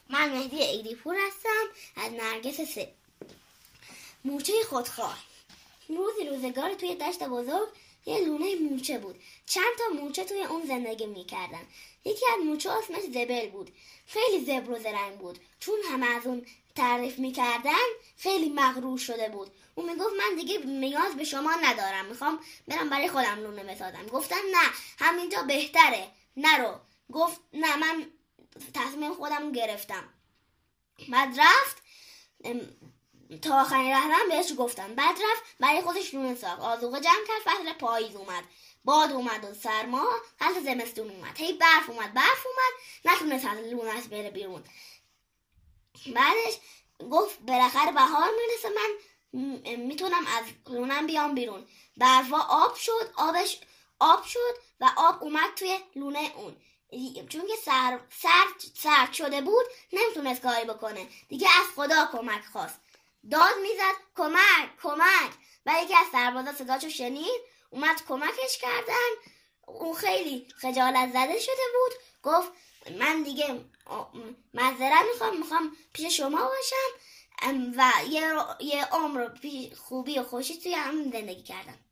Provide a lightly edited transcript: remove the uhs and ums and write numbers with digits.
من مهدی ایدی‌پور هستم از نرگس 3. مورچه خودخواه. روزگار توی دشت بزرگ یه لونه مورچه بود. چند تا مورچه توی اون زندگی میکردن. یکی از مورچه اسمش زبل بود. خیلی زبر و زرنگ بود. چون همه از اون تعریف میکردن خیلی مغرور شده بود. اون میگفت من دیگه نیاز به شما ندارم، میخوام برم برای خودم لونه بسازم. گفتن نه، همینجا بهتره، نرو. گفت نه، من تصمیم خودم گرفتم. بعد رفت تا آخرین رهبرم بهش گفتن. بعد رفت برای خودش لونه ساخت. آذوقه جمع کرد. فصل پاییز اومد، باد اومد و سرما. فصل زمستون اومد، هی برف اومد. نتونست از لونه‌اش بره بیرون. بعدش گفت بالاخره بهار میرسه، من میتونم از لونم بیام بیرون. برفا آب شد و آب اومد توی لونه اون. چون که سرد شده بود نمیتونست کاری بکنه دیگه. از خدا کمک خواست، داد میزد کمک. و یکی از سربازا صداشو شنید، اومد کمکش کردن. اون خیلی خجالت زده شده بود. گفت من دیگه معذرت میخوام پیش شما باشم و یه عمر خوبی و خوشی توی هم زندگی کردم.